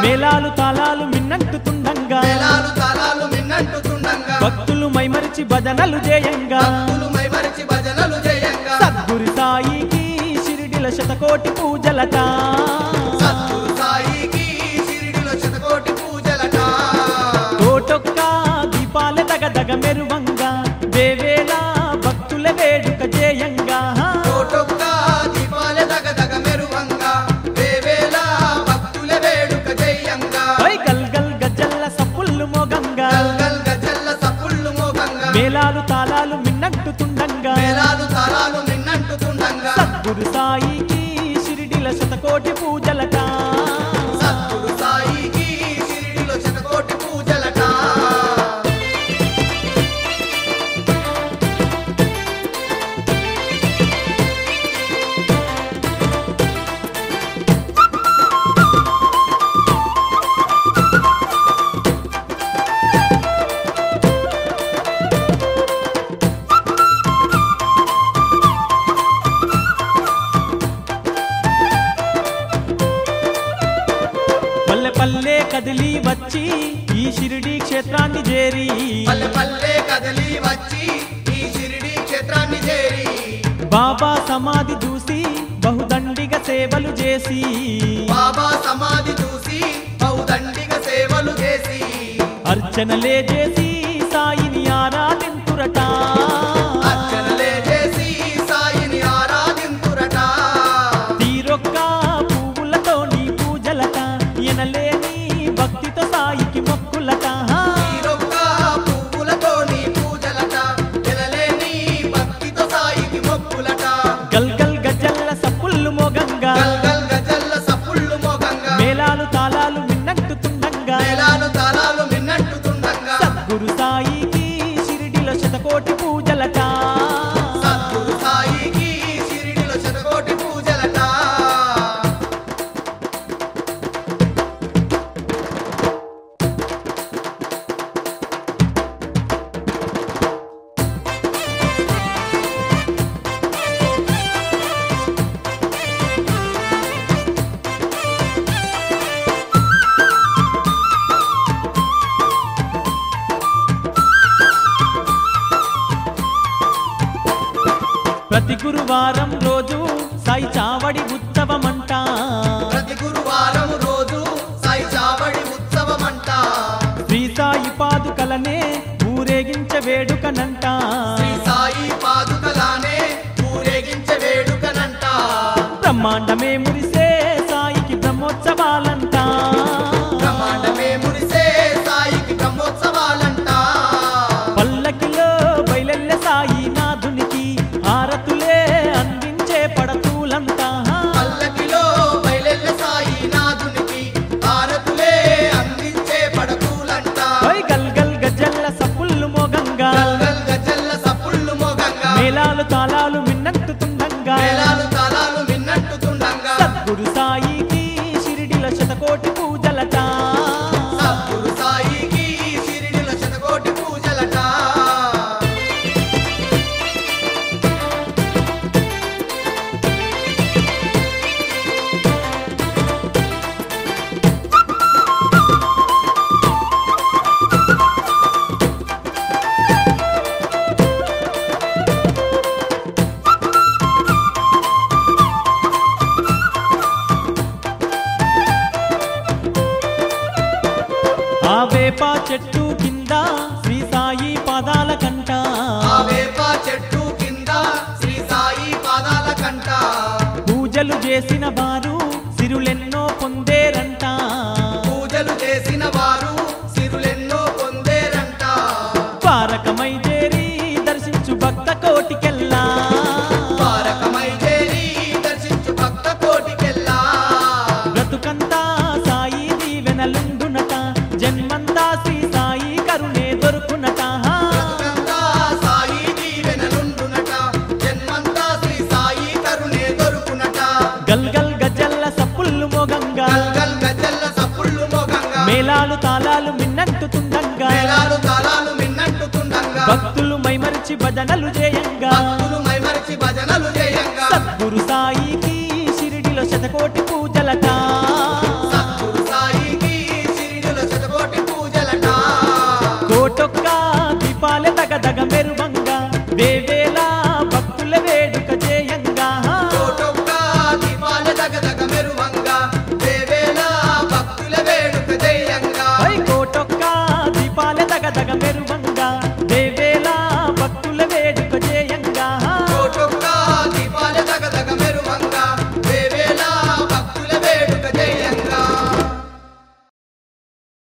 మేళాలు తాళాలు మిన్నంటుతుండంగా భక్తులు మైమరిచి భజనలు చేయంగా సద్గురు సాయికి షిరిడిల శతకోటి పూజలట కోటొక్క దీపాల దగదగ మెరువంగా వేవేళ భక్తుల వేడుక చేయంగా గల్గల్ గజ్జల్ల సప్పుళ్ళు మోగంగా మేళాలు తాళాలు మిన్నంటుతుండంగా సద్గురు సాయికి షిరిడిల శతకోటి పూజలట పల్లె పల్లె కదిలి వచ్చి ఈ షిరిడి క్షేత్రాన్ని చేరి బాబా సమాధి చూసి బహుదండిగ సేవలు చేసి అర్చనలే చేసి సాయిని ఆరాధింతురట తీరొక్క పువ్వులతో నీ పూజలట ఎనలేని భక్తితో సాయికి మొక్కులట గల్గల్ గజ్జల్ల సప్పుళ్ళు మోగంగా మేళాలు తాళాలు మిన్నంటుతుండంగా సద్గురు సాయికి షిరిడిలో శతకోటి పూజలట ప్రతి గురువారం రోజు సాయి చావడి ఉత్సవమంట శ్రీ సాయి పాదుకలనే ఊరేగించే వేడుకనంట బ్రహ్మాండమే మురిసే సాయికి బ్రహ్మోత్సవాలంట పల్లకిలో బయలెల్ల సాయి నాథునికి హారతులే అందించే పడతూలంతా గల్గల్ గజ్జల్ల సప్పుళ్ళు మోగంగా మేళాలు తాళాలు మిన్నంటుతుండంగా సద్గురు సాయికి షిరిడిల శతకోటి పూజలట ఆ వేప చెట్టు కింద శ్రీ సాయి పాదాల కంట పూజలు చేసిన వారు సిరులెన్నో పొందేరంట ద్వారకమై చేరి దర్శించు భక్త కోటికెల్లా బ్రతుకంతా సాయి దీవెనలుండునట జన్మంతా శ్రీ సాయి కరుణే దొరుకునట గల్గల్ గజ్జల్ల సప్పుళ్ళు మోగంగా మేళాలు తాళాలు మిన్నంటుతుండంగా భక్తులు మైమరిచి భజనలు చేయంగా